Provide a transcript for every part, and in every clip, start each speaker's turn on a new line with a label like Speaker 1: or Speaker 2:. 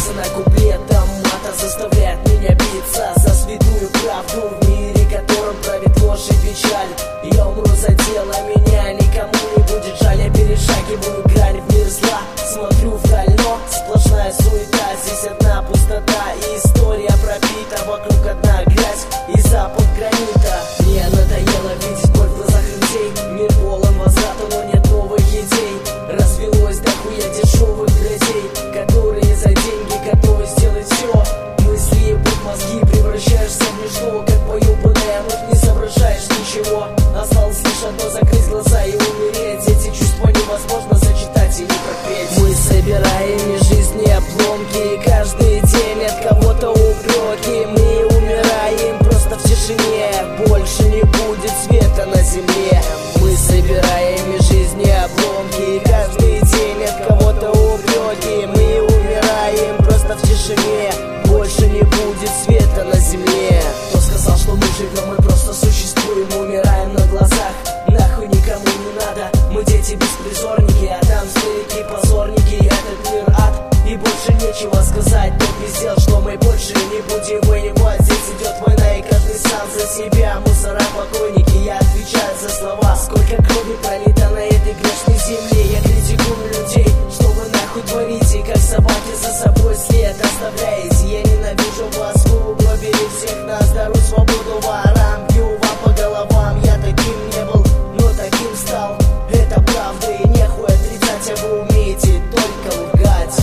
Speaker 1: Цена куплетом мата заставляет меня биться за святую правду в мире, которым правит ложь и печаль. Я умру за дело, меня никому не будет жаль. Я перешагиваю грань в мир зла, смотрю вдаль, но сплошная суета. Здесь одна пустота и история пропита, вокруг одна грязь и запах гранита. Мне надоело видеть боль в глазах людей. Мир полон возврата, но нет новых идей. Развелось дохуя дешевых друзей, которые за деньги готовы сделать все. Мысли ебут мозги, превращаешься в ничто, как поебанная ночь, не соображаешь ничего. Осталось лишь одно — закрыть глаза и умереть. Эти чувства невозможно зачитать или пропеть. Мы собираем из жизни обломки, каждый день от кого-то упреки. Мы умираем просто в тишине, больше не будет света на земле. Мы собираем из жизни обломки, каждый день от кого-то упреки. Мы умираем просто в тишине, больше не будет света на земле. Кто сказал, что мы живем, мы просто существуем, умираем на глазах. Нахуй никому не надо, мы дети беспризорники, а там старики позорники. Этот мир ад, и больше нечего сказать. Тот пиздел, что мы больше не будем воевать. Здесь идет война, и каждый сам за себя. Мусора, покойники, я отвечаю за слова. Сколько крови пролито на этой грешной земле. Я критикую людей, что вы нахуй творите, как собаки за собой след оставляете. Я ненавижу вас, вы угробили всех нас. Даруй свободу ворам, бью вам по головам. Я таким не был, но таким стал. Это правда и нехуй отрицать, а вы умеете только лгать.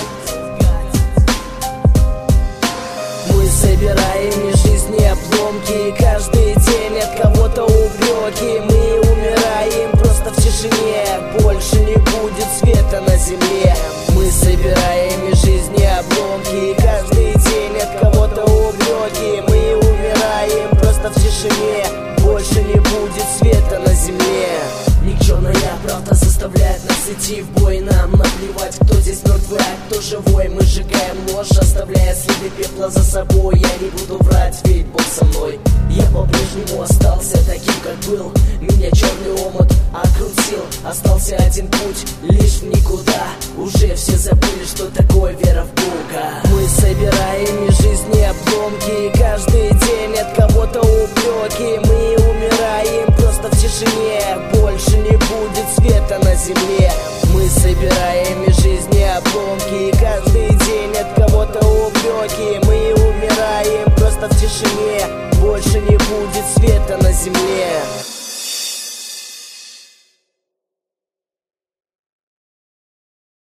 Speaker 1: Мы собираем из жизни обломки, каждый день от кого-то упреки. Мы умираем просто в тишине, больше не будет света на земле. Мы собираем из жизни обломки, каждый день от кого-то упреки. Мы умираем просто в тишине, больше не будет света на земле. Никчемная правда заставляет нас идти в бой. Нам наплевать, кто здесь мертвый, а кто живой. Мы сжигаем ложь, оставляя следы пепла за собой. Я не буду врать, ведь Бог со мной. Я по-прежнему остался таким, как был. Меня черный омут окрутил. Остался один путь, лишь в никуда. Уже все забыли, что такое вера в Бога. Мы собираем из жизни обломки, каждый день от кого-то упреки. Мы умираем просто в тишине, больше не будет света на земле. Мы собираем из жизни обломки, каждый день от кого-то упреки. Мы умираем просто в тишине, больше не будет света на земле.